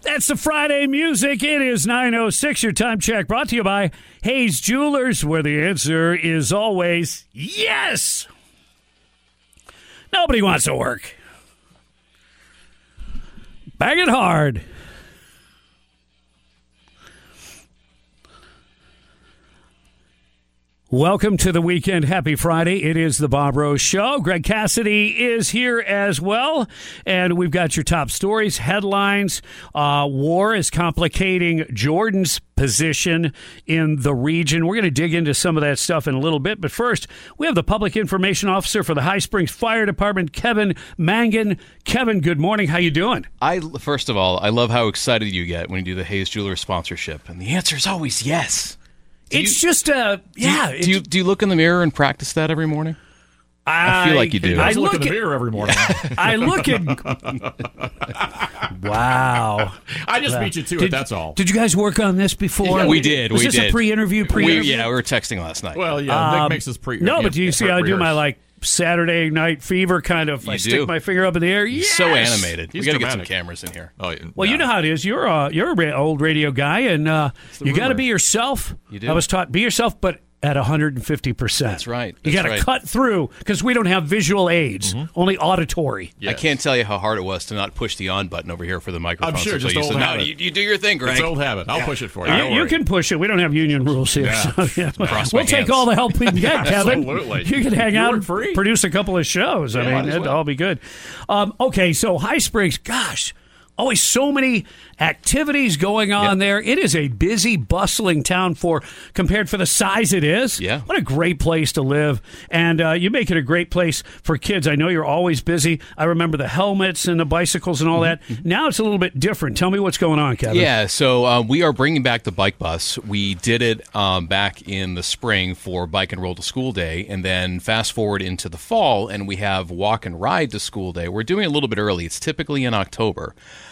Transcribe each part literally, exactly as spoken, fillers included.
That's the Friday music. It is nine oh six. Your time check brought to you by Hayes Jewelers, where the answer is always yes. Nobody wants to work. Bang it hard. Welcome to the weekend. Happy Friday. It is the Bob Rose Show. Greg Cassidy is here as well. And we've got your top stories, headlines. Uh, war is complicating Jordan's position in the region. We're going to dig into some of that stuff in a little bit. But first, we have the Public Information Officer for the High Springs Fire Department, Kevin Mangan. Kevin, good morning. How you doing? I First of all, I love how excited you get when you do the Hayes Jewelers sponsorship. And the answer is always yes. Do it's you, just uh yeah. Do you, do you do you look in the mirror and practice that every morning? I, I feel like you do. I look in the mirror every morning. I look at. Wow. I just wow. beat you to did, it. That's all. Did you guys work on this before? Yeah, we did. Was we this did. a pre-interview? Pre-interview? We, yeah, we were texting last night. Well, yeah. Nick um, makes us pre. No, yeah, but do you see how I do my like Saturday night fever kind of? You I do. stick my finger up in the air. Yes! So animated. He's we got to get dramatic. some cameras in here. Oh, yeah. Well, no. you know how it is. You're a you're an old radio guy, and uh, you got to be yourself. You do. I was taught be yourself, but at one hundred fifty percent. That's right. That's you got to right. cut through because we don't have visual aids, mm-hmm. only auditory. Yes. I can't tell you how hard it was to not push the on button over here for the microphone. I'm sure, so just you old said, habit. No, you, you do your thing, Greg. It's old habit. I'll yeah. push it for you. You, you can push it. We don't have union rules here. Yeah. So, yeah. Cross We'll my take hands. all the help we can get, Kevin. Absolutely. You can hang You out work and free. produce a couple of shows. I Yeah, mean, might as it'd well. all be good. Um, okay, so High Springs, gosh, always so many activities going on yep. there. It is a busy, bustling town for compared for the size it is. Yeah. What a great place to live. And uh, you make it a great place for kids. I know you're always busy. I remember the helmets and the bicycles and all mm-hmm. that. Now it's a little bit different. Tell me what's going on, Kevin. Yeah, so uh, we are bringing back the bike bus. We did it um, back in the spring for Bike and Roll to School Day, and then fast forward into the fall, and we have Walk and Ride to School Day. We're doing it a little bit early. It's typically in October.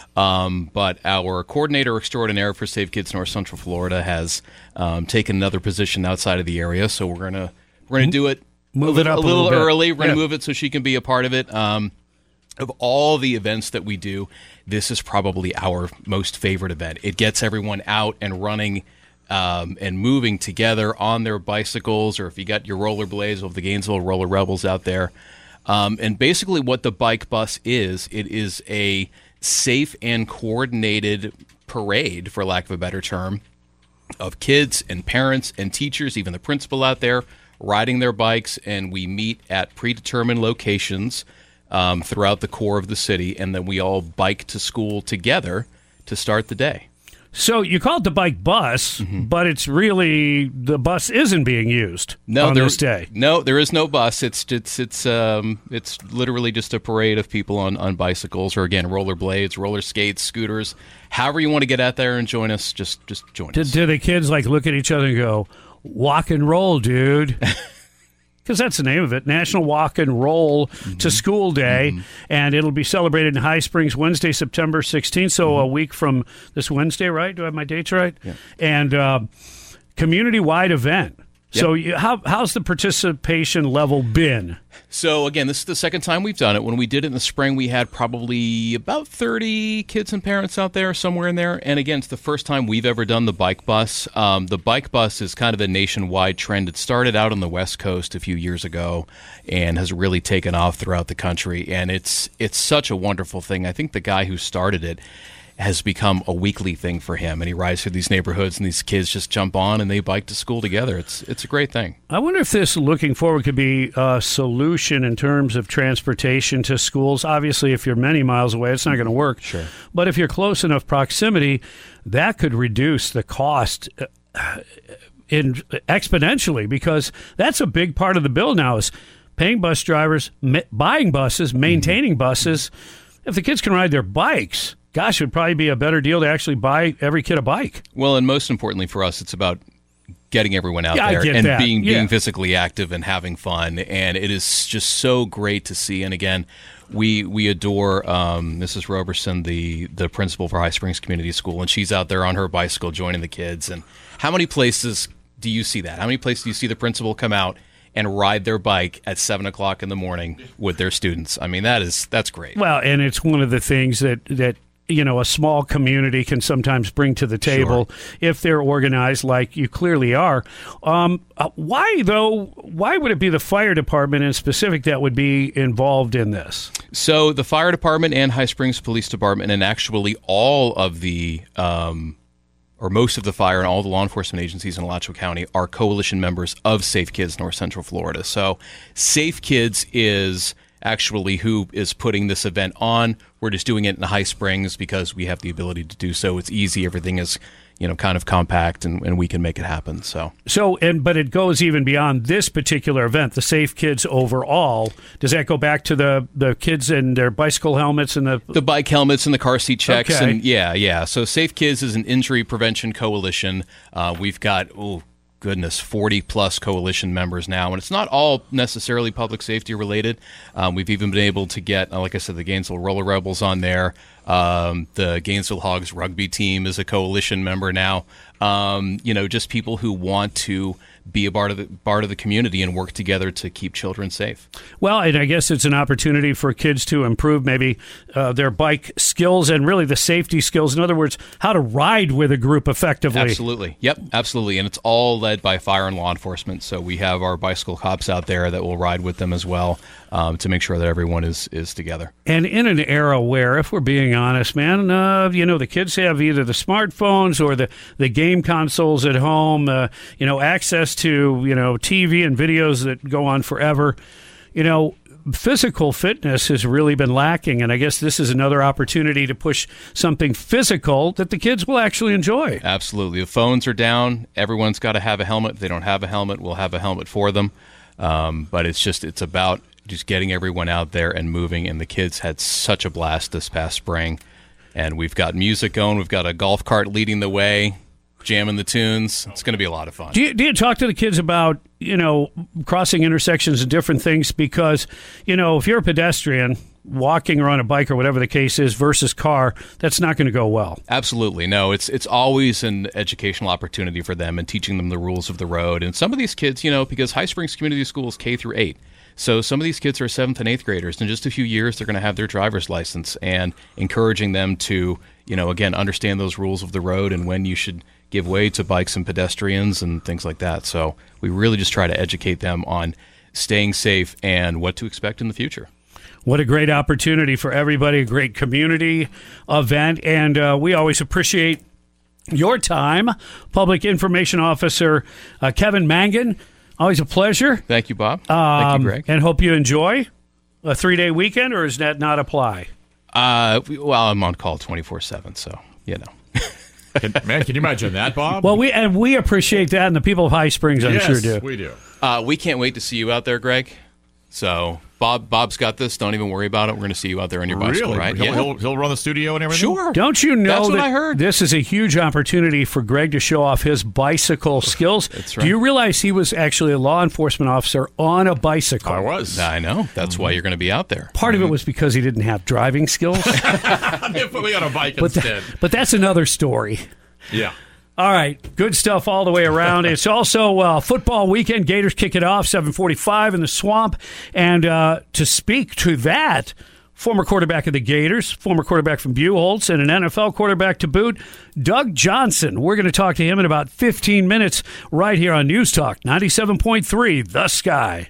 Um, but our coordinator extraordinaire for Save Kids North Central Florida has um, taken another position outside of the area, so we're gonna we're gonna do it move a, it up a little, a little early. We're gonna yeah. move it so she can be a part of it. Um, of all the events that we do, this is probably our most favorite event. It gets everyone out and running um, and moving together on their bicycles, or if you got your rollerblades of the Gainesville Roller Rebels out there. Um, and basically, what the bike bus is, it is a safe and coordinated parade, for lack of a better term, of kids and parents and teachers, even the principal out there, riding their bikes, and we meet at predetermined locations um, throughout the core of the city, and then we all bike to school together to start the day. So you call it the bike bus, mm-hmm. but it's really the bus isn't being used no, on there, this day. No, there is no bus. It's it's it's um it's literally just a parade of people on, on bicycles, or again rollerblades, roller skates, scooters. However you want to get out there and join us, just just join do, us. Do the kids like look at each other and go, "Walk and roll, dude"? Because that's the name of it, National Walk and Roll mm-hmm. to School Day, mm-hmm. and it'll be celebrated in High Springs Wednesday, September sixteenth, so mm-hmm. a week from this Wednesday, right? Do I have my dates right? Yeah. And uh, community-wide event. Yep. So you, how how's the participation level been? So, again, this is the second time we've done it. When we did it in the spring, we had probably about thirty kids and parents out there, somewhere in there. And, again, it's the first time we've ever done the bike bus. Um, the bike bus is kind of a nationwide trend. It started out on the West Coast a few years ago and has really taken off throughout the country. And it's it's such a wonderful thing. I think the guy who started it has become a weekly thing for him, and he rides through these neighborhoods, and these kids just jump on and they bike to school together. It's it's a great thing. I wonder if this, looking forward, could be a solution in terms of transportation to schools. Obviously, if you're many miles away, it's not going to work. Sure. But if you're close enough proximity, that could reduce the cost in exponentially, because that's a big part of the bill now is paying bus drivers, ma- buying buses, maintaining mm-hmm. buses. If the kids can ride their bikes, gosh, it would probably be a better deal to actually buy every kid a bike. Well, and most importantly for us, it's about getting everyone out yeah, there I get and that. being yeah. being physically active and having fun. And it is just so great to see. And again, we we adore um, Missus Roberson, the the principal for High Springs Community School, and she's out there on her bicycle joining the kids. And how many places do you see that? How many places do you see the principal come out and ride their bike at seven o'clock in the morning with their students? I mean, that is that's great. Well, and it's one of the things that that you know, a small community can sometimes bring to the table Sure. if they're organized like you clearly are. Um, uh, why, though, why would it be the fire department in specific that would be involved in this? So the fire department and High Springs Police Department, and actually all of the, um, or most of the fire and all the law enforcement agencies in Alachua County are coalition members of Safe Kids North Central Florida. So Safe Kids is actually who is putting this event on. We're just doing it in High Springs because we have the ability to do so. It's easy. Everything is, you know, kind of compact, and, and we can make it happen. So, so, and but it goes even beyond this particular event. The Safe Kids overall. Does that go back to the the kids and their bicycle helmets and the the bike helmets and the car seat checks? Okay. And yeah, yeah. So Safe Kids is an injury prevention coalition. Uh, we've got oh goodness, forty plus coalition members now, and it's not all necessarily public safety related. Um, we've even been able to get, uh, like I said, the Gainesville Roller Rebels on there. Um, the Gainesville Hogs rugby team is a coalition member now. Um, you know, just people who want to be a part of the part of the community and work together to keep children safe. Well, and I guess it's an opportunity for kids to improve maybe uh, their bike skills and really the safety skills. In other words, how to ride with a group effectively. Absolutely. Yep, absolutely. And it's all led by fire and law enforcement. So we have our bicycle cops out there that will ride with them as well um, to make sure that everyone is, is together. And in an era where, if we're being honest, man, uh, you know, the kids have either the smartphones or the, the game consoles at home, uh, you know, access to, you know, T V and videos that go on forever. You know, physical fitness has really been lacking, and I guess this is another opportunity to push something physical that the kids will actually enjoy. Absolutely. The phones are down. Everyone's got to have a helmet. If they don't have a helmet, we'll have a helmet for them. Um, but it's just, it's about just getting everyone out there and moving, and the kids had such a blast this past spring. And we've got music going. We've got a golf cart leading the way, jamming the tunes. It's going to be a lot of fun. Do you, do you talk to the kids about, you know, crossing intersections and different things? Because, you know, if you're a pedestrian walking or on a bike or whatever the case is versus car, that's not going to go well. Absolutely. No, it's it's always an educational opportunity for them and teaching them the rules of the road. And some of these kids, you know, because High Springs Community School is K through eight. So some of these kids are seventh and eighth graders. In just a few years, they're going to have their driver's license, and encouraging them to, you know, again, understand those rules of the road and when you should give way to bikes and pedestrians and things like that. So we really just try to educate them on staying safe and what to expect in the future. What a great opportunity for everybody, a great community event, and uh, we always appreciate your time. Public Information Officer uh, Kevin Mangan, always a pleasure. Thank you, Bob. Um, Thank you, Greg. And hope you enjoy a three-day weekend, or does that not apply? Uh, well, I'm on call twenty-four seven, so, you know. Can, man, can you imagine that, Bob? Well, we and we appreciate that, and the people of High Springs, I'm yes, sure, do. we do. Uh, we can't wait to see you out there, Greg. So Bob, Bob's got this. Don't even worry about it. We're going to see you out there on your bicycle, Really? right? He'll, yeah. he'll, he'll run the studio and everything? Sure. Don't you know That's what that I heard. this is a huge opportunity for Greg to show off his bicycle skills? That's right. Do you realize he was actually a law enforcement officer on a bicycle? I was. I know. That's why you're going to be out there. Part of it was because he didn't have driving skills. They put me on a bike but, instead. that, but that's another story. Yeah. All right, good stuff all the way around. It's also uh, football weekend. Gators kick it off, seven forty-five in the Swamp. And uh, to speak to that, former quarterback of the Gators, former quarterback from Buchholz, and an N F L quarterback to boot, Doug Johnson. We're going to talk to him in about fifteen minutes right here on News Talk ninety-seven point three, The Sky.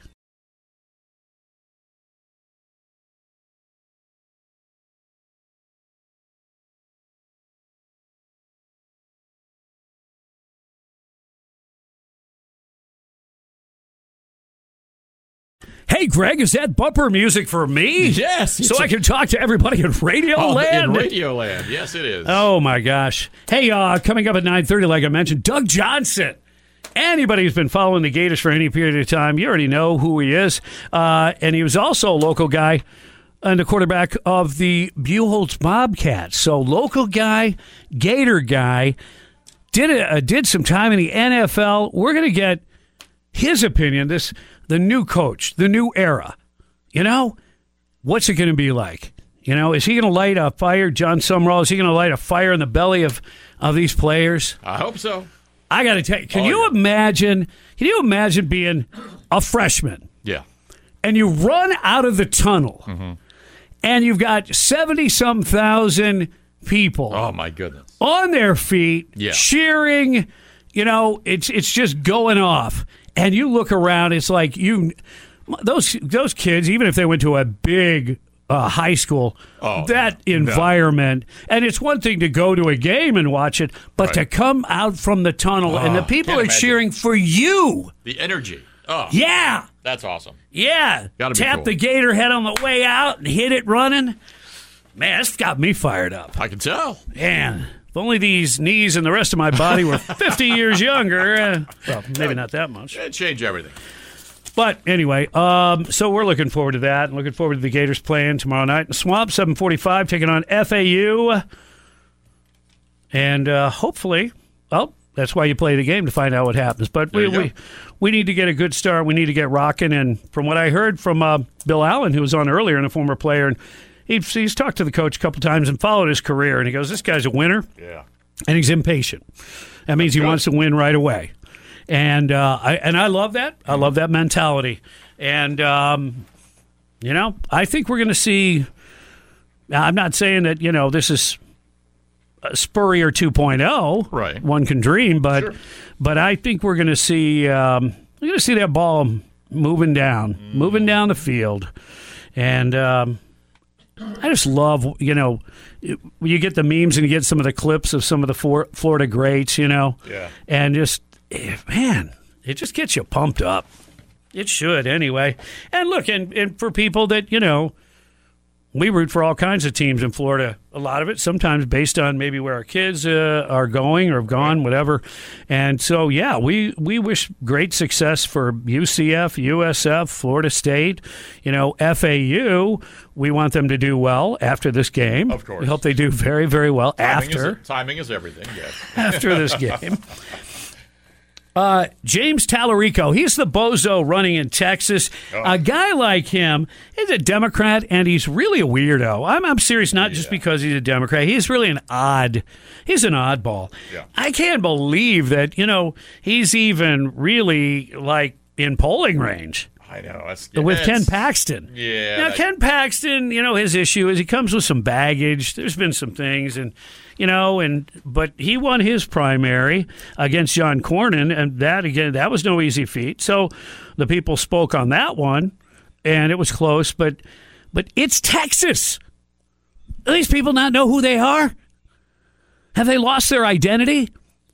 Hey, Greg, is that bumper music for me? Yes. So I can talk to everybody in Radio Oh, Land? in Radio Land. Yes, it is. Oh, my gosh. Hey, uh, coming up at nine thirty, like I mentioned, Doug Johnson. Anybody who's been following the Gators for any period of time, you already know who he is. Uh, and he was also a local guy and the quarterback of the Buchholz Bobcats. So local guy, Gator guy, did a, uh, did some time in the N F L. We're going to get his opinion, this the new coach, the new era. You know, what's it going to be like? You know, is he going to light a fire, John Sumrall? Is he going to light a fire in the belly of, of these players? I hope so. I got to tell you, can Oh, you yeah. imagine? Can you imagine being a freshman Yeah. and you run out of the tunnel, Mm-hmm. and you've got seventy some thousand people Oh, my goodness. on their feet, Yeah. cheering. You know, it's it's just going off. And you look around, it's like you those those kids, even if they went to a big uh, high school, Oh, that no. environment, and it's one thing to go to a game and watch it, but Right. to come out from the tunnel and the people can't are imagine. cheering for you. The energy. Oh, Yeah. that's awesome. Yeah. Gotta be Tap cool. the gator head on the way out and hit it running. Man, it's got me fired up. I can tell. Man, if only these knees and the rest of my body were fifty years younger. Uh, well, maybe not that much. It'd change everything. But anyway, um, so we're looking forward to that. Looking forward to the Gators playing tomorrow night in the Swamp, seven forty-five, taking on F A U. And uh, hopefully, well, that's why you play the game, to find out what happens. But we, There you we go. we need to get a good start. We need to get rocking. And from what I heard from uh, Bill Allen, who was on earlier and a former player, and he's, he's talked to the coach a couple times and followed his career. And he goes, this guy's a winner. Yeah. And he's impatient. That means he good. wants to win right away. And uh, I and I love that. I love that mentality. And um, you know, I think we're going to see. Now, I'm not saying that you know this is a Spurrier two point oh. Right. One can dream, but Sure. but I think we're going to see um, we're going to see that ball moving down, Mm. moving down the field, and. Um, I just love, you know, when you get the memes and you get some of the clips of some of the for, Florida greats, you know, Yeah. and just, eh, man, it just gets you pumped up. It should anyway. And look, and, and for people that, you know, we root for all kinds of teams in Florida. A lot of it sometimes based on maybe where our kids uh, are going or have gone, whatever. And so, yeah, we, we wish great success for U C F, U S F, Florida State, you know, F A U. We want them to do well after this game. Of course. We hope they do very, very well Timing after Is, timing is everything, yes. after this game. Uh, James Tallarico, he's the bozo running in Texas. A guy like him is a Democrat, and he's really a weirdo. I'm, I'm serious, not just because he's a Democrat. He's really an odd, he's an oddball. Yeah. I can't believe that, you know, he's even really, like, in polling range. I know. That's, With it's- Ken Paxton. Yeah, Now, that- Ken Paxton, you know, his issue is he comes with some baggage. There's been some things, and, you know, and but he won his primary against John Cornyn, and that, again, that was no easy feat. So the people spoke on that one, and it was close, but but it's Texas. Do these people not know who they are? Have they lost their identity?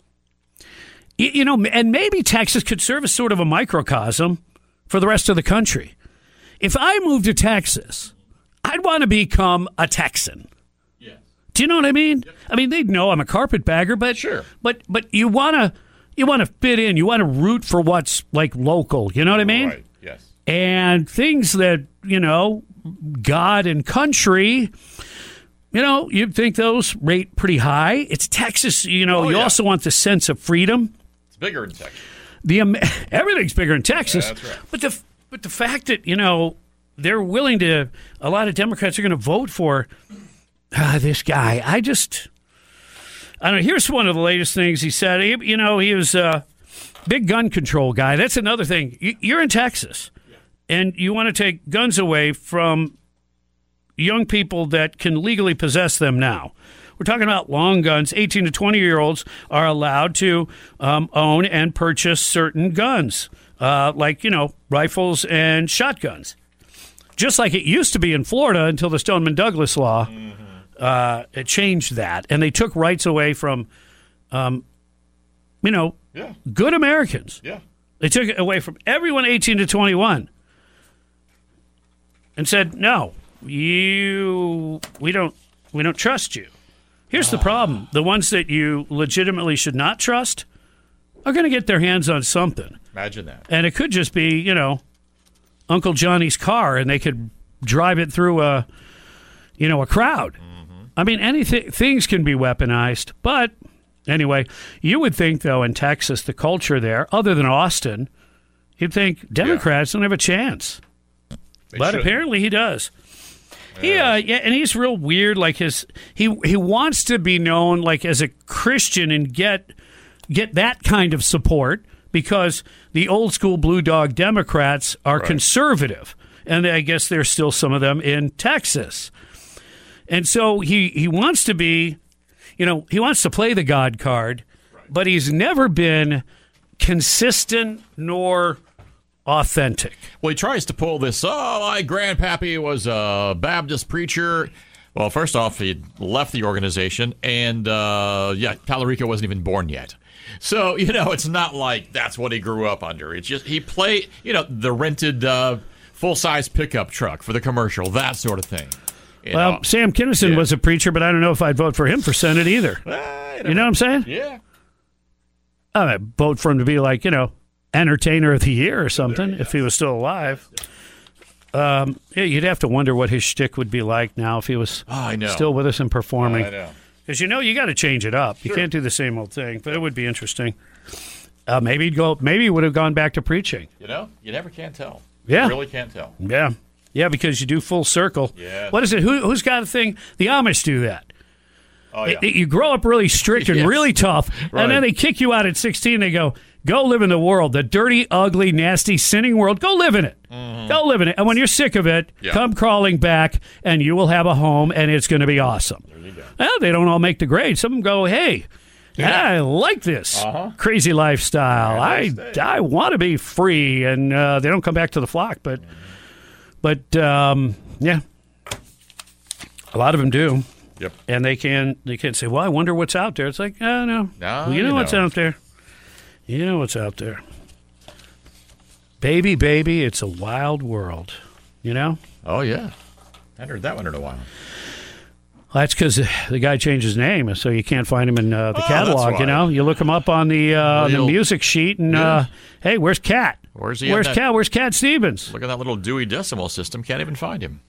You, you know, and maybe Texas could serve as sort of a microcosm for the rest of the country. If I moved to Texas, I'd want to become a Texan. Yeah. Do you know what I mean? I mean, they'd know I'm a carpetbagger, but Sure. but but you want to you want to fit in. You want to root for what's like local. You know what I mean? Right, yes. And things that, you know, God and country, you know, you'd think those rate pretty high. It's Texas, you know, Oh, you yeah. also want the sense of freedom. It's bigger in Texas. The Am- everything's bigger in Texas, Yeah, that's right. but the but the fact that, you know, they're willing to, a lot of Democrats are going to vote for uh, this guy. I just, I don't know. Here's one of the latest things he said. He, you know, he was a big gun control guy. That's another thing. You- You're in Texas, and you want to take guns away from young people that can legally possess them now. We're talking about long guns. eighteen to twenty-year-olds are allowed to um, own and purchase certain guns, uh, like, you know, rifles and shotguns. Just like it used to be in Florida until the Stoneman Douglas law uh, it changed that. And they took rights away from, um, you know, Yeah. good Americans. Yeah. They took it away from everyone eighteen to twenty-one and said, no, you, we don't, we don't trust you. Here's the problem. The ones that you legitimately should not trust are going to get their hands on something. Imagine that. And it could just be, you know, Uncle Johnny's car, and they could drive it through a, you know, a crowd. Mm-hmm. I mean, anything, things can be weaponized. But anyway, you would think, though, in Texas, the culture there, other than Austin, you'd think Democrats don't have a chance. They But should. apparently he does. He, uh, yeah, and he's real weird. Like his, he he wants to be known like as a Christian and get get that kind of support because the old school blue dog Democrats are Right. conservative, and I guess there's still some of them in Texas. And so he, he wants to be, you know, he wants to play the God card, but he's never been consistent nor authentic. Well, he tries to pull this, oh, my grandpappy was a Baptist preacher. Well, first off, he left the organization, and, uh, yeah, Tallarico wasn't even born yet. So, you know, it's not like that's what he grew up under. It's just he played, you know, the rented uh, full-size pickup truck for the commercial, that sort of thing. You well, know? Sam Kinison yeah. was a preacher, but I don't know if I'd vote for him for Senate either. Uh, you know what I'm saying? Yeah. I'd vote for him to be like, you know, entertainer of the year or something if he was still alive. Um, yeah, you'd have to wonder what his shtick would be like now if he was oh, I know. still with us and performing. I know. Because, you know, you got to change it up. You Sure. can't do the same old thing, but it would be interesting. Uh, maybe he'd go. Maybe he would have gone back to preaching. You know, you never can tell. Yeah. You really can't tell. Yeah. Yeah, because you do full circle. Yeah. What is it? Who, who's got a thing? The Amish do that. Oh, yeah. It- you grow up really strict and Yes. really tough, Right. and then they kick you out at sixteen. They go, go live in the world, the dirty, ugly, nasty, sinning world. Go live in it. Mm-hmm. Go live in it. And when you're sick of it, Yeah. come crawling back, and you will have a home, and it's going to be awesome. There you go. Well, they don't all make the grade. Some of them go, hey, Yeah. I like this Uh-huh. crazy lifestyle. I Nice day. I want to be free, and uh, they don't come back to the flock. But but um, yeah, a lot of them do, Yep. and they can they can say, well, I wonder what's out there. It's like, oh no, No, you know you what's know. out there. You know what's out there, baby, baby. It's a wild world. You know. Oh, yeah. I heard that one in a while. Well, that's because the guy changed his name, so you can't find him in uh, the Oh, catalog. that's You know, you look him up on the uh, the Little- music sheet, and Yeah. uh, hey, where's Cat? Where's he at Where's that- Cat? Where's Cat Stevens? Look at that little Dewey Decimal System. Can't even find him.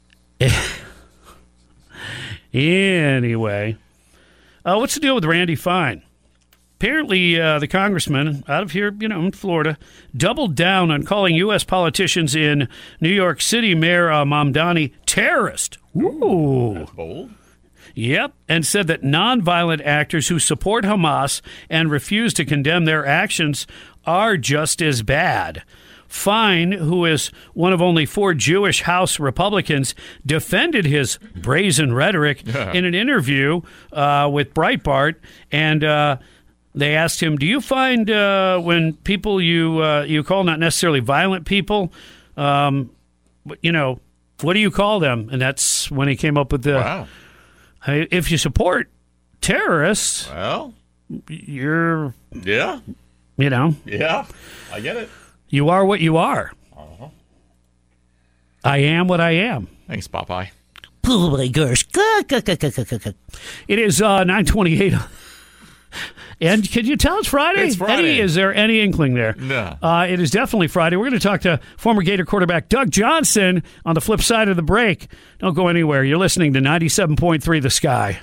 Anyway, uh, what's the deal with Randy Fine? Apparently, uh, the congressman out of here, you know, in Florida, doubled down on calling U S politicians in New York City Mayor uh, Mamdani terrorist. Ooh. Bold. Yep, and said that nonviolent actors who support Hamas and refuse to condemn their actions are just as bad. Fine, who is one of only four Jewish House Republicans, defended his brazen rhetoric Yeah. in an interview uh, with Breitbart, and uh, they asked him, do you find uh, when people you uh, you call not necessarily violent people, um, you know, what do you call them? And that's when he came up with the... Wow. Hey, if you support terrorists, Well, you're, yeah. you know, Yeah. I get it. you are what you are. Uh-huh. I am what I am. Thanks, Popeye. Oh my gosh. It is uh, nine twenty-eight. And can you tell it's Friday? It's Friday. Any, is there any inkling there? No. Uh, it is definitely Friday. We're going to talk to former Gator quarterback Doug Johnson on the flip side of the break. Don't go anywhere. You're listening to ninety-seven point three The Sky.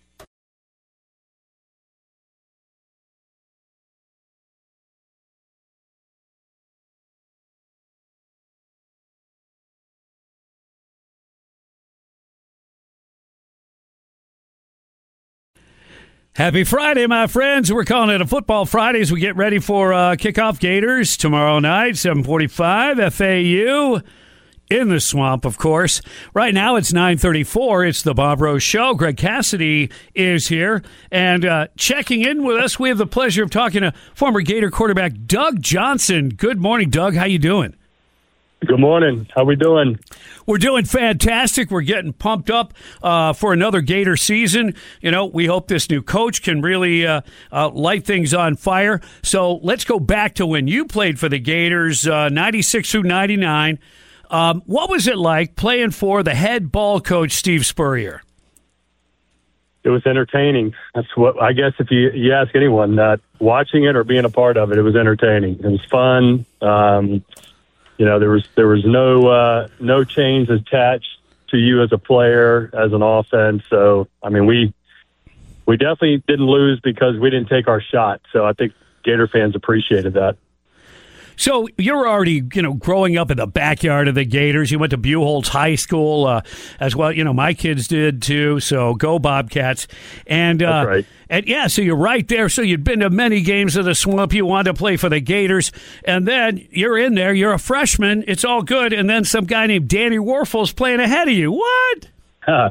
Happy Friday, my friends. We're calling it a Football Friday as we get ready for uh, kickoff Gators tomorrow night, seven forty-five, F A U in the Swamp, of course. Right now it's nine thirty-four. It's the Bob Rose Show. Greg Cassidy is here. And uh, checking in with us, we have the pleasure of talking to former Gator quarterback Doug Johnson. Good morning, Doug. How you doing? Good morning. How we doing? We're doing fantastic. We're getting pumped up uh, for another Gator season. You know, we hope this new coach can really uh, uh, light things on fire. So let's go back to when you played for the Gators, uh, ninety-six through ninety-nine. Um, what was it like playing for the head ball coach, Steve Spurrier? It was entertaining. That's what I guess if you, you ask anyone that watching it or being a part of it, it was entertaining. It was fun. Um, you know, there was there was no uh, no chains attached to you as a player, as an offense. So I mean, we we definitely didn't lose because we didn't take our shot. So I think Gator fans appreciated that. So you're already, you know, growing up in the backyard of the Gators. You went to Buchholz High School uh, as well. You know, my kids did too. So go Bobcats. And, uh, That's right. and yeah, so you're right there. So you'd been to many games of the Swamp. You wanted to play for the Gators. And then you're in there. You're a freshman. It's all good. And then some guy named Danny Warfel's playing ahead of you. What? Huh.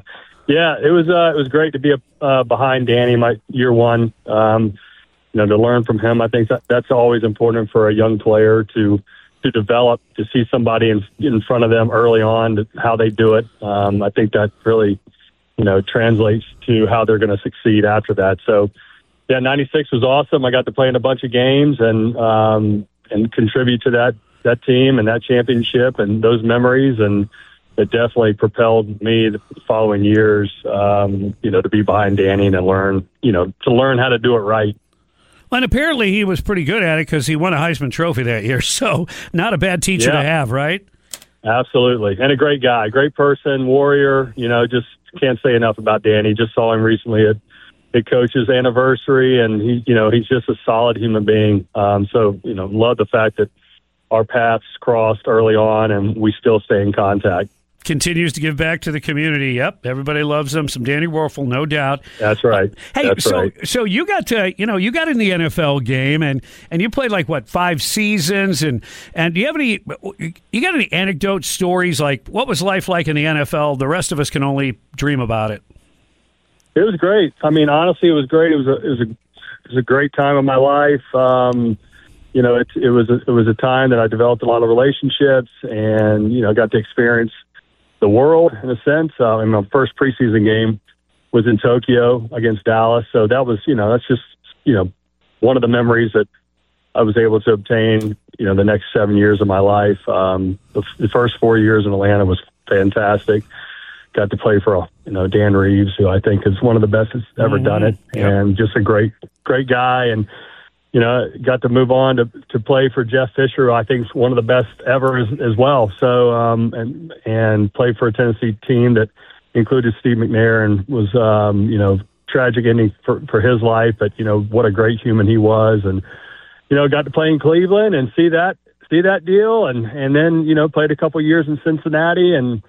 Yeah, it was uh, it was great to be uh, behind Danny my year one. Um, you know, to learn from him. I think that that's always important for a young player to to develop, to see somebody in in front of them early on, to, how they do it. Um, I think that really, you know, translates to how they're going to succeed after that. So, yeah, ninety-six was awesome. I got to play in a bunch of games and um, and contribute to that that team and that championship and those memories, and it definitely propelled me the following years, um, you know, to be behind Danny and learn, you know, to learn how to do it right. And apparently he was pretty good at it because he won a Heisman Trophy that year. So not a bad teacher Yeah. to have, right? Absolutely. And a great guy, great person, warrior. You know, just can't say enough about Danny. Just saw him recently at, at Coach's anniversary, and he, you know, he's just a solid human being. Um, so, you know, love the fact that our paths crossed early on and we still stay in contact. Continues to give back to the community. Yep, everybody loves him. Some Danny Werfel, no doubt. That's right. Hey, That's so right. so you got to you know you got in the N F L game and and you played like what five seasons and and do you have any you got any anecdote stories like what was life like in the N F L? The rest of us can only dream about it. It was great. I mean, honestly, it was great. It was a it was a it was a great time of my life. Um, you know, it it was a, it was a time that I developed a lot of relationships and you know got to experience the world in a sense. Uh, and my first preseason game was in Tokyo against Dallas. So that was, you know, that's just, you know, one of the memories that I was able to obtain, you know, the next seven years of my life. Um, the, the first four years in Atlanta was fantastic. Got to play for, you know, Dan Reeves, who I think is one of the best that's ever Mm-hmm. done it. Yep. And just a great, great guy. And, you know, got to move on to, to play for Jeff Fisher, who I think is one of the best ever as, as well. So, um, and, and play for a Tennessee team that included Steve McNair and was, um, you know, tragic ending for, for his life, but, you know, what a great human he was. And, you know, got to play in Cleveland and see that, see that deal. And, and then, you know, played a couple years in Cincinnati and,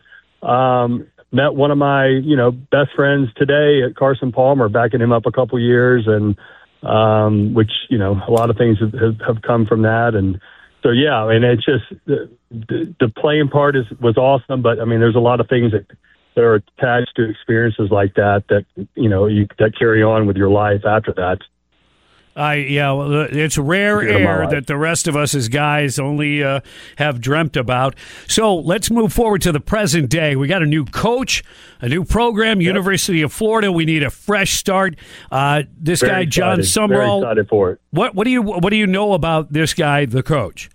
um, met one of my, you know, best friends today at Carson Palmer, backing him up a couple years. And, um, which, you know, a lot of things have, have, have come from that. And so, yeah, I mean, it's just the, the, the playing part is, was awesome, but I mean, there's a lot of things that, that are attached to experiences like that, that, you know, you, that carry on with your life after that. I yeah, well, it's rare Year of my air life. that the rest of us as guys only uh, have dreamt about. So let's move forward to the present day. We got a new coach, a new program, University of Florida. We need a fresh start. Uh, this Very guy, John excited, Very Sumrall. excited for it. What what do you what do you know about this guy, the coach?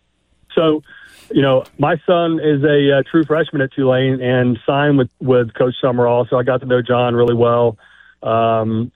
So, you know, my son is a uh, true freshman at Tulane and signed with, with Coach Summerall. So I got to know John really well. Um,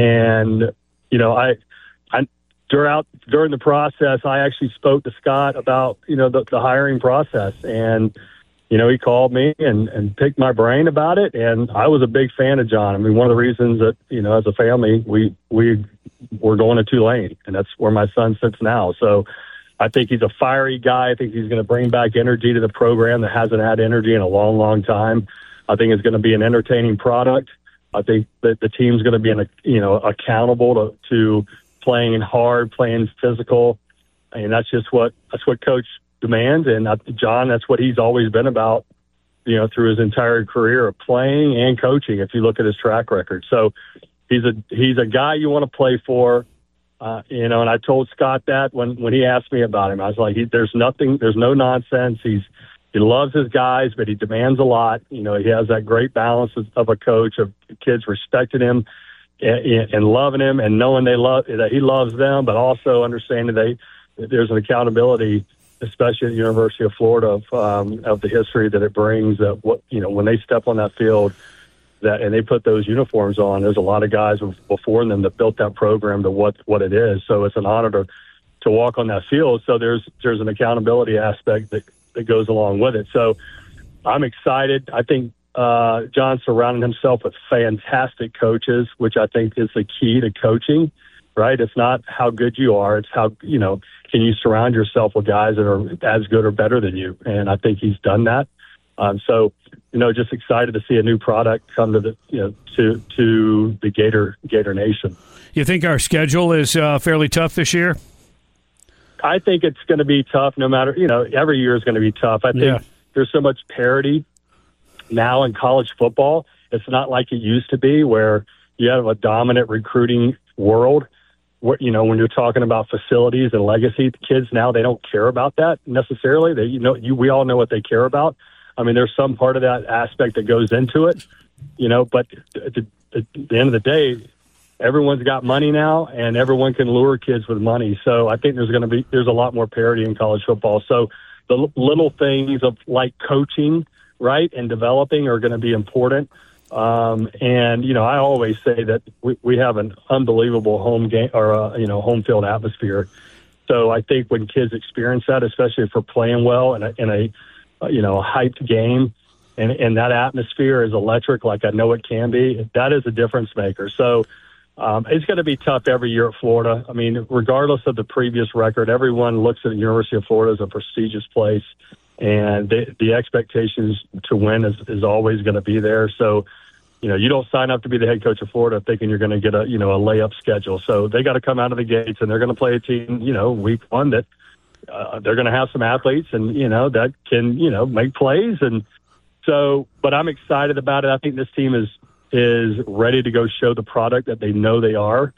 and, you know, I, I throughout during the process, I actually spoke to Scott about, you know, the, the hiring process. And, you know, he called me and, and picked my brain about it. And I was a big fan of John. I mean, one of the reasons that, you know, as a family, we, we were going to Tulane, and that's where my son sits now. So, I think he's a fiery guy. I think he's going to bring back energy to the program that hasn't had energy in a long, long time. I think it's going to be an entertaining product. I think that the team's going to be, in a, you know, accountable to, to playing hard, playing physical, and that's just what that's what Coach demands. And uh, John, that's what he's always been about, you know, through his entire career of playing and coaching. If you look at his track record, so he's a he's a guy you want to play for. Uh, you know, and I told Scott that when, when he asked me about him, I was like, he, there's nothing, there's no nonsense. He's, he loves his guys, but he demands a lot. You know, he has that great balance of, of a coach, of kids respecting him and, and loving him and knowing they love, that he loves them, but also understanding they, that there's an accountability, especially at the University of Florida, of, um, of the history that it brings, that what, you know, when they step on that field, that and they put those uniforms on. There's a lot of guys before them that built that program to what, what it is. So it's an honor to, to walk on that field. So there's there's an accountability aspect that, that goes along with it. So I'm excited. I think uh, John surrounded himself with fantastic coaches, which I think is the key to coaching, right? It's not how good you are. It's how, you know, can you surround yourself with guys that are as good or better than you? And I think he's done that. Um, so, you know, just excited to see a new product come to the, you know, to to the Gator Gator Nation. You think our schedule is uh, fairly tough this year? I think it's going to be tough. No matter, you know, every year is going to be tough. I think Yeah. there's so much parity now in college football, It's not like it used to be where you have a dominant recruiting world. Where, you know, when you're talking about facilities and legacy, kids now, they don't care about that necessarily. They, you know, you, we all know what they care about. I mean, there's some part of that aspect that goes into it, you know, but at the, at the end of the day, everyone's got money now and everyone can lure kids with money. So I think there's going to be, there's a lot more parity in college football. So the l- little things of like coaching, right, and developing are going to be important. Um, and, you know, I always say that we, we have an unbelievable home game or, uh, you know, home field atmosphere. So I think when kids experience that, especially if we're playing well in a, in a uh, you know, a hyped game and, and that atmosphere is electric, like I know it can be, that is a difference maker. So um, it's going to be tough every year at Florida. I mean, regardless of the previous record, everyone looks at the University of Florida as a prestigious place. And the, the expectations to win is, is always going to be there. So, you know, you don't sign up to be the head coach of Florida thinking you're going to get a, you know, a layup schedule. So they got to come out of the gates and they're going to play a team, you know, week one that uh, they're going to have some athletes and, you know, that can, you know, make plays. And so, but I'm excited about it. I think this team is, is ready to go show the product that they know they are.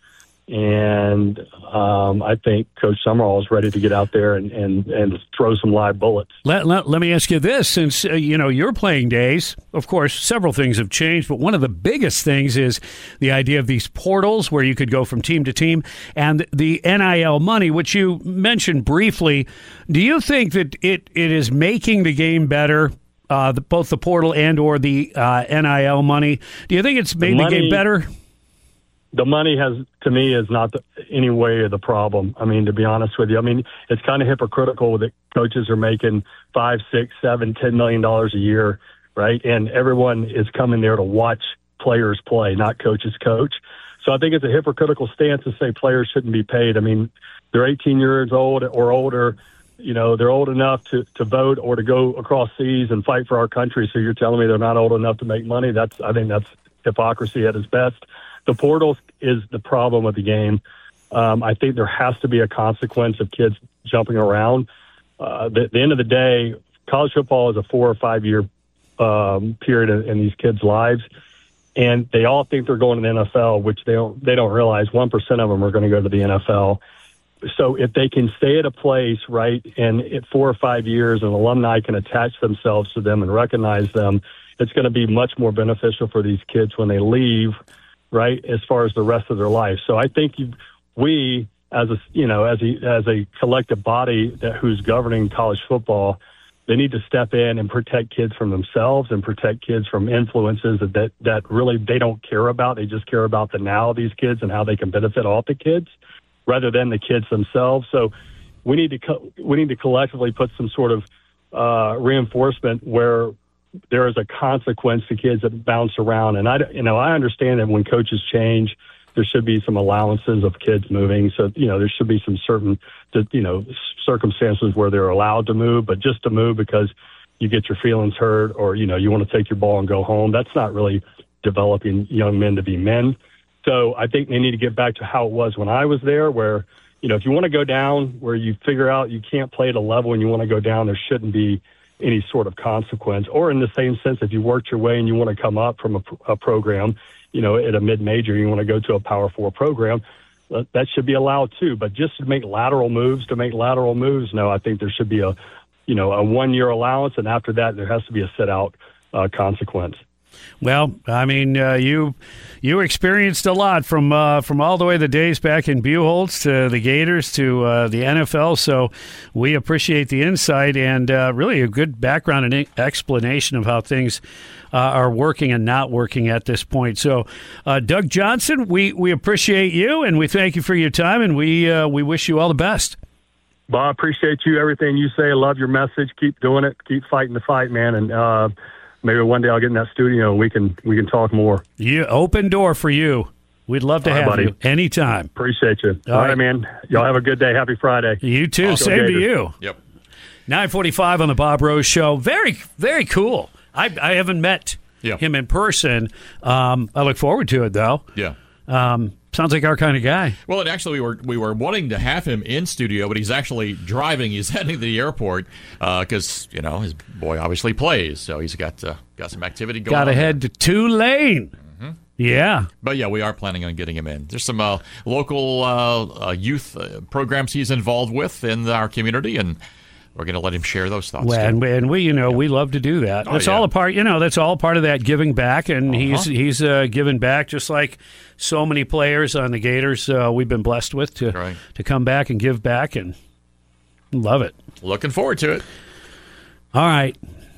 And um, I think Coach Summerall is ready to get out there and, and, and throw some live bullets. Let, let, let me ask you this. Since, uh, you know, your playing days, of course, several things have changed, but one of the biggest things is the idea of these portals where you could go from team to team and the N I L money, which you mentioned briefly. Do you think that it, it is making the game better, uh, the, both the portal and or the uh, N I L money? Do you think it's made the, money, the game better? The money has, to me, is not the, any way the problem. I mean, to be honest with you, I mean, it's kind of hypocritical that coaches are making five, six, seven, ten million dollars a year, right? And everyone is coming there to watch players play, not coaches coach. So I think it's a hypocritical stance to say players shouldn't be paid. I mean, they're eighteen years old or older. You know, they're old enough to, to vote or to go across seas and fight for our country. So you're telling me they're not old enough to make money? That's, I think that's hypocrisy at its best. The portal is the problem with the game. Um, I think there has to be a consequence of kids jumping around. Uh, the, the end of the day, college football is a four or five year um, period in, in these kids' lives, and they all think they're going to the N F L, which they don't. They don't realize one percent of them are going to go to the N F L. So if they can stay at a place, right, and in four or five years, an alumni can attach themselves to them and recognize them, it's going to be much more beneficial for these kids when they leave. Right, as far as the rest of their life. So I think you, we, as a you know, as a as a collective body that who's governing college football, they need to step in and protect kids from themselves and protect kids from influences that that, that really they don't care about. They just care about the now of these kids and how they can benefit off the kids, rather than the kids themselves. So we need to co- we need to collectively put some sort of uh, reinforcement where there is a consequence to kids that bounce around. And I, you know, I understand that when coaches change, there should be some allowances of kids moving. So, you know, there should be some certain, you know, circumstances where they're allowed to move, but just to move because you get your feelings hurt or, you know, you want to take your ball and go home. That's not really developing young men to be men. So I think they need to get back to how it was when I was there, where, you know, if you want to go down, where you figure out you can't play at a level and you want to go down, there shouldn't be any sort of consequence. Or in the same sense, if you worked your way and you want to come up from a, a program, you know, at a mid-major, you want to go to a Power Four program, that should be allowed too. But just to make lateral moves, to make lateral moves, no, I think there should be a, you know, a one-year allowance, and after that, there has to be a sit-out uh, consequence. Well, I mean, uh, you you experienced a lot from uh, from all the way the days back in Buchholz to the Gators to uh, the N F L. So we appreciate the insight and uh, really a good background and explanation of how things uh, are working and not working at this point. So, uh, Doug Johnson, we, we appreciate you and we thank you for your time, and we uh, we wish you all the best. Bob, I appreciate you, everything you say. I love your message. Keep doing it. Keep fighting the fight, man. And uh, maybe one day I'll get in that studio and we can we can talk more. You open door for you. We'd love to All have right, you anytime. Appreciate you. All, All right. right, man. Y'all have a good day. Happy Friday. You too. Go Same Gators. to you. Yep. nine forty-five on the Bob Rose Show. Very, very cool. I, I haven't met Yeah. him in person. Um, I look forward to it, though. Yeah. Um, Sounds like our kind of guy. Well, and actually, we were we were wanting to have him in studio, but he's actually driving. He's heading to the airport because uh, you know his boy obviously plays, so he's got uh, got some activity going. Got to on head there. to Tulane. Mm-hmm. Yeah, but yeah, we are planning on getting him in. There's some uh, local uh, uh, youth uh, programs he's involved with in our community, and we're going to let him share those thoughts. well, and, and we, you know, yeah. we love to do that. Oh, that's yeah. all a part, you know, that's all part of that giving back, and uh-huh. he's he's uh, given back just like so many players on the Gators uh, we've been blessed with to right. to come back and give back, and love it. Looking forward to it. All right,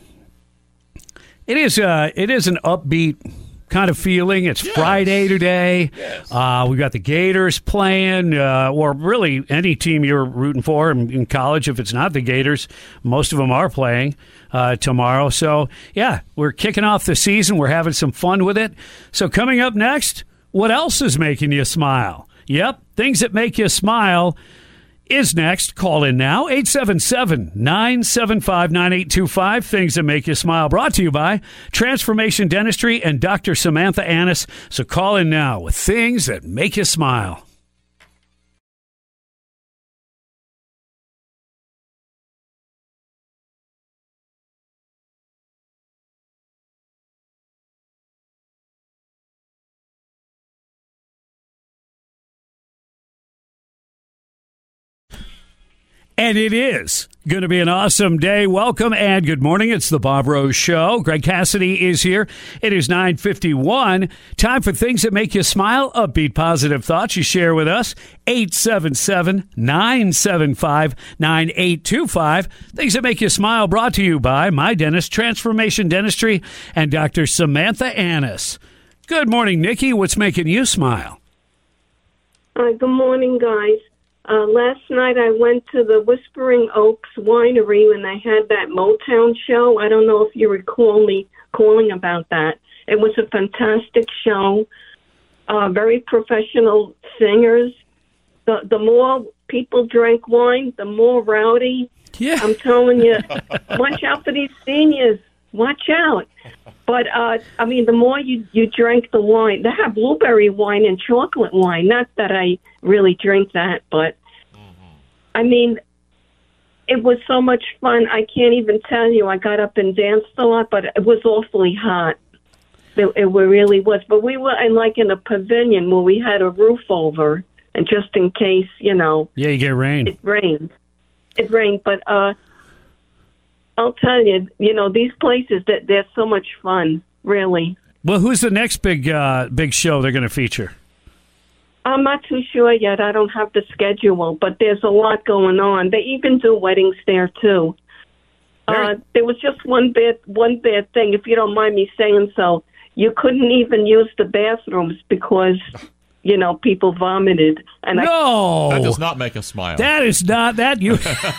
it is uh, it is an upbeat kind of feeling. It's yes. Friday today. Yes. Uh, we've got the Gators playing, uh, or really any team you're rooting for in, in college. If it's not the Gators, most of them are playing uh, tomorrow. So, yeah, we're kicking off the season. We're having some fun with it. So coming up next, what else is making you smile? Yep, things that make you smile is next. Call in now, eight seven seven, nine seven five, nine eight two five. Things that make you smile. Brought to you by Transformation Dentistry and Doctor Samantha Annis. So call in now with things that make you smile. And it is going to be an awesome day. Welcome and good morning. It's the Bob Rose Show. Greg Cassidy is here. It is nine fifty-one. Time for things that make you smile. Upbeat, positive thoughts you share with us. eight seven seven, nine seven five, nine eight two five. Things that make you smile brought to you by My Dentist, Transformation Dentistry, and Doctor Samantha Annis. Good morning, Nikki. What's making you smile? Uh, good morning, guys. Uh, last night I went to the Whispering Oaks Winery when they had that Motown show. I don't know if you recall me calling about that. It was a fantastic show. Uh, very professional singers. The the more people drank wine, the more rowdy. Yeah. I'm telling you, watch out for these seniors. Watch out. But, uh, I mean, the more you, you drink the wine, they have blueberry wine and chocolate wine. Not that I really drink that, but, I mean, it was so much fun. I can't even tell you. I got up and danced a lot, but it was awfully hot. It, it really was. But we were in, like in a pavilion where we had a roof over, and just in case, you know. Yeah, you get rain. It rained. It rained, but, uh, I'll tell you, you know, these places, that they're so much fun, really. Well, who's the next big uh, big show they're going to feature? I'm not too sure yet. I don't have the schedule, but there's a lot going on. They even do weddings there, too. Uh, there was just one bad, one bad thing, if you don't mind me saying so. You couldn't even use the bathrooms because, you know, people vomited. And no! That does not make us smile. That is not that you.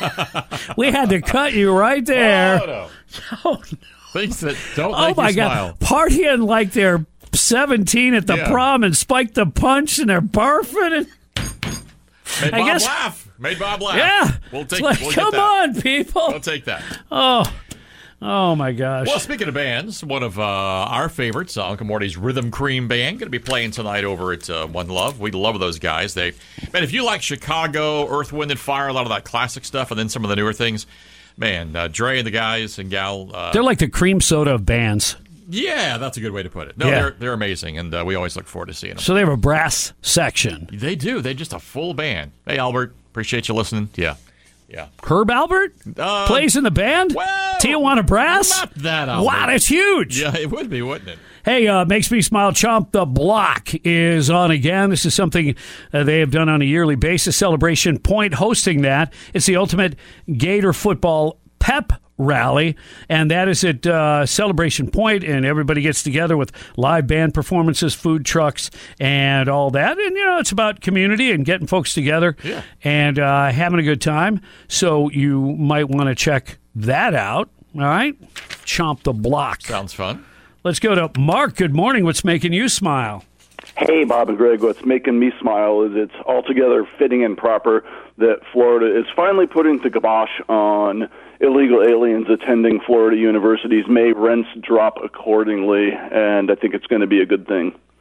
We had to cut you right there. Oh, no. Oh, Things that don't oh make my you God! smile. Partying like they're seventeen at the Yeah. prom and spiked the punch and they're barfing. And, Made I Bob guess- laugh. Made Bob laugh. yeah, We'll It's take. like, we'll come get that. on, people! We'll take that. Oh, oh my gosh! Well, speaking of bands, one of uh, our favorites, uh, Uncle Morty's Rhythm Cream Band, going to be playing tonight over at uh, One Love. We love those guys. They, man, if you like Chicago, Earth, Wind, and Fire, a lot of that classic stuff, and then some of the newer things, man, uh, Dre and the guys and gal, uh, They're like the cream soda of bands. yeah, that's a good way to put it. No, Yeah. they're they're amazing, and uh, we always look forward to seeing them. So they have a brass section. They do. They're just a full band. Hey, Albert, appreciate you listening. Yeah, yeah. Herb Albert Uh, plays in the band. well, Tijuana Brass. Not that Albert. Wow, that's huge. Yeah, it would be, wouldn't it? Hey, uh, Makes Me Smile Chomp the Block is on again. This is something uh, they have done on a yearly basis. Celebration Point hosting that. It's the ultimate Gator football pep rally, and that is at uh, Celebration Point, and everybody gets together with live band performances, food trucks, and all that. And, you know, it's about community and getting folks together Yeah. and uh, having a good time. So you might want to check that out. All right? Chomp the Block. Sounds fun. Let's go to Mark. Good morning. What's making you smile? Hey, Bob and Greg, what's making me smile is it's altogether fitting and proper that Florida is finally putting the kibosh on illegal aliens attending Florida universities. May rents drop accordingly, and I think it's going to be a good thing.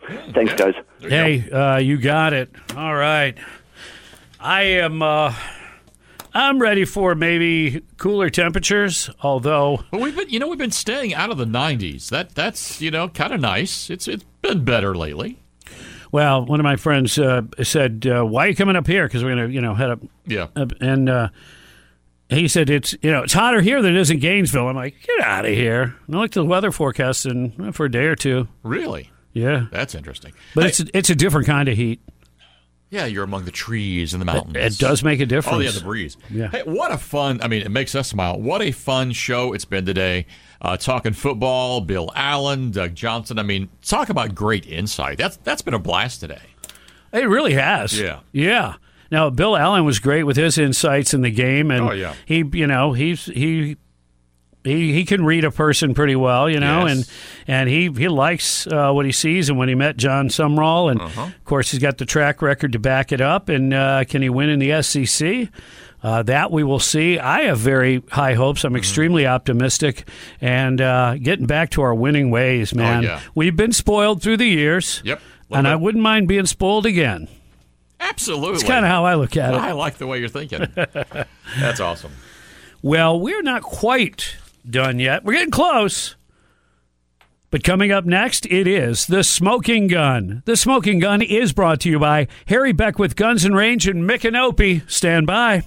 Thanks, guys. Hey, uh, you got it. All right. I am. Uh, I'm ready for maybe cooler temperatures. Although, But we've been, you know, we've been staying out of the nineties. That that's you know kind of nice. It's it's been better lately. well, one of my friends uh, said, uh, "Why are you coming up here? Because we're gonna, you know, head up." Yeah. up and uh, he said, "It's you know, it's hotter here than it is in Gainesville." I'm like, "Get out of here!" And I looked at the weather forecast, and uh, for a day or two, Really? yeah, That's interesting. but Hey, it's it's a different kind of heat. yeah, you're among the trees and the mountains. It does make a difference. Oh, yeah, the breeze. Yeah. Hey, what a fun, I mean, it makes us smile. What a fun show it's been today. Uh, talking football, Bill Allen, Doug Johnson. I mean, talk about great insight. That's That's been a blast today. It really has. Yeah. Yeah. Now, Bill Allen was great with his insights in the game, and Oh, yeah. he, you know, he's he. He he can read a person pretty well, you know, Yes. and and he he likes uh, what he sees. And when he met John Sumrall, and Uh-huh. of course he's got the track record to back it up. And uh, can he win in the S E C? Uh, that we will see. I have very high hopes. I'm Mm-hmm. extremely optimistic, and uh, getting back to our winning ways, man. Oh, yeah. We've been spoiled through the years. Yep. And I Love it. wouldn't mind being spoiled again. Absolutely. It's kind of how I look at it. I like the way you're thinking. That's awesome. Well, we're not quite done yet. We're getting close. But coming up next, it is The Smoking Gun. The Smoking Gun is brought to you by Harry Beckwith Guns and Range in Micanopy. Stand by.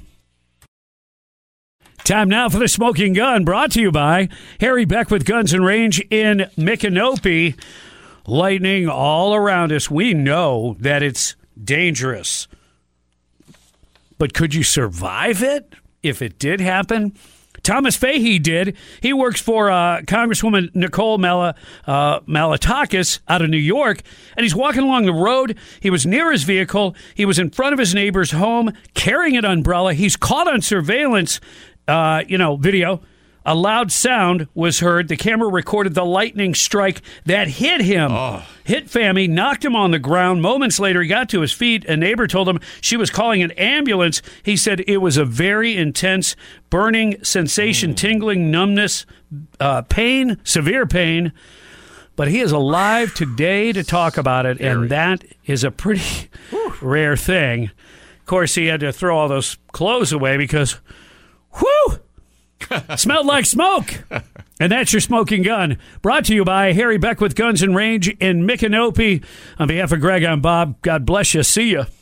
Time now for The Smoking Gun, brought to you by Harry Beckwith Guns and Range in Micanopy. Lightning all around us. We know that it's dangerous. But could you survive it if it did happen? Thomas Fahey did. He works for uh, Congresswoman Nicole Mala, uh, Malatakis out of New York, and he's walking along the road. He was near his vehicle. He was in front of his neighbor's home carrying an umbrella. He's caught on surveillance, uh, you know, video. A loud sound was heard. The camera recorded the lightning strike that hit him. Oh. Hit Fahmy, knocked him on the ground. Moments later, he got to his feet. A neighbor told him she was calling an ambulance. He said it was a very intense, burning sensation, Mm. tingling, numbness, uh, pain, severe pain. But he is alive today to talk about it, Scary. and that is a pretty rare thing. Of course, he had to throw all those clothes away because, whew! Smelled like smoke. And that's your Smoking Gun. Brought to you by Harry Beckwith Guns and Range in Micanopy. On behalf of Greg, I'm Bob. God bless you. See you.